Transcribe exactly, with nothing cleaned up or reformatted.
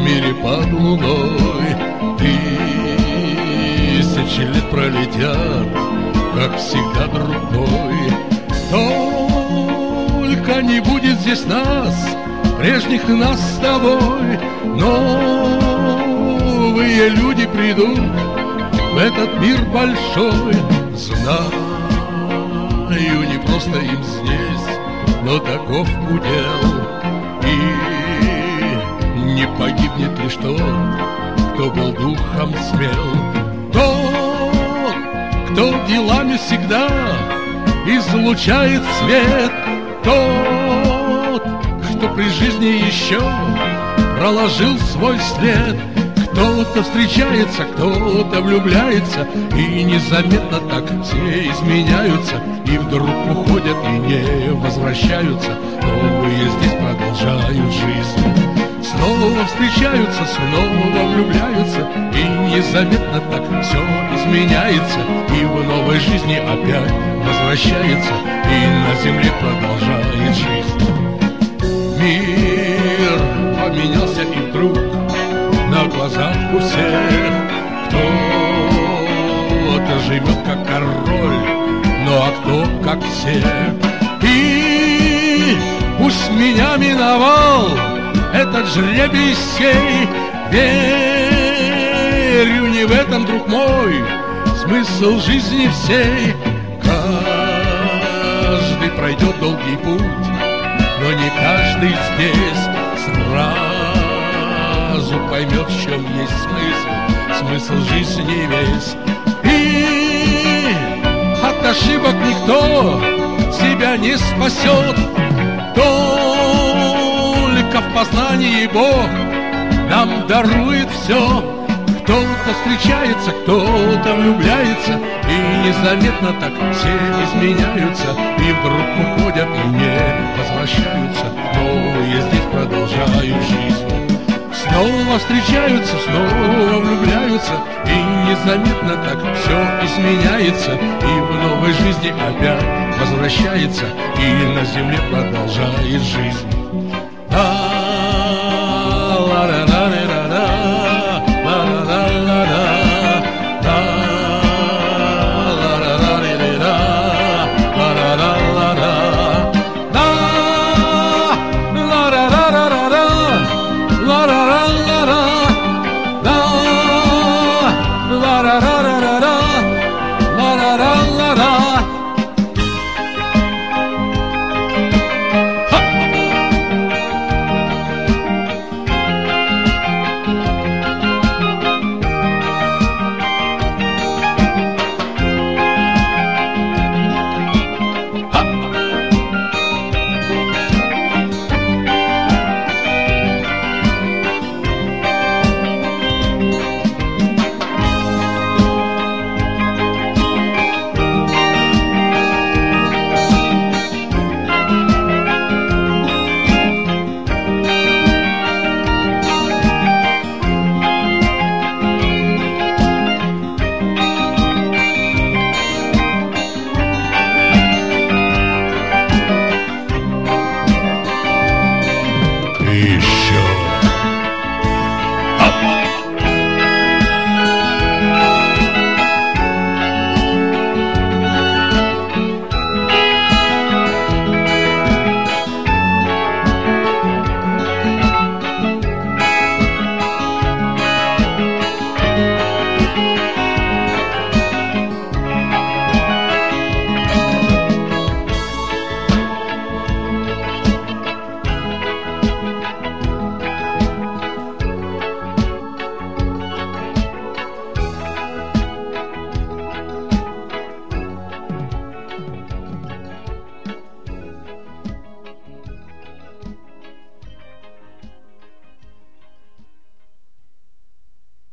мире под луной. Тысячи лет пролетят, как всегда другой. Только не будет здесь нас, прежних нас с тобой. Новые люди придут в этот мир большой. Знаю, не просто им здесь, но таков удел. И не погибнет лишь тот, кто был духом смел. Тот, кто делами всегда излучает свет. Тот, кто при жизни еще проложил свой след. Кто-то встречается, кто-то влюбляется, и незаметно так все изменяются, и вдруг уходят и не возвращаются. Новые здесь продолжают жизнь. Снова встречаются, снова влюбляются, и незаметно так все изменяется, и в новой жизни опять возвращается, и на земле продолжает жизнь. Мир поменялся, и вдруг на глазах у всех кто-то живет как король, ну а кто как все. И пусть меня миновал этот жребий сей, верю не в этом, друг мой, смысл жизни всей. Каждый пройдет долгий путь, но не каждый здесь сразу поймет, в чем есть смысл, смысл жизни весь. И от ошибок никто себя не спасет, только в познании Бог нам дарует все. Кто-то встречается, кто-то влюбляется, и незаметно так все изменяются, и вдруг уходят и не возвращаются. Новые здесь продолжают жизнь. Снова встречаются, снова влюбляются, и незаметно так все изменяется, и в новой жизни опять возвращается, и на земле продолжает жизнь. Да.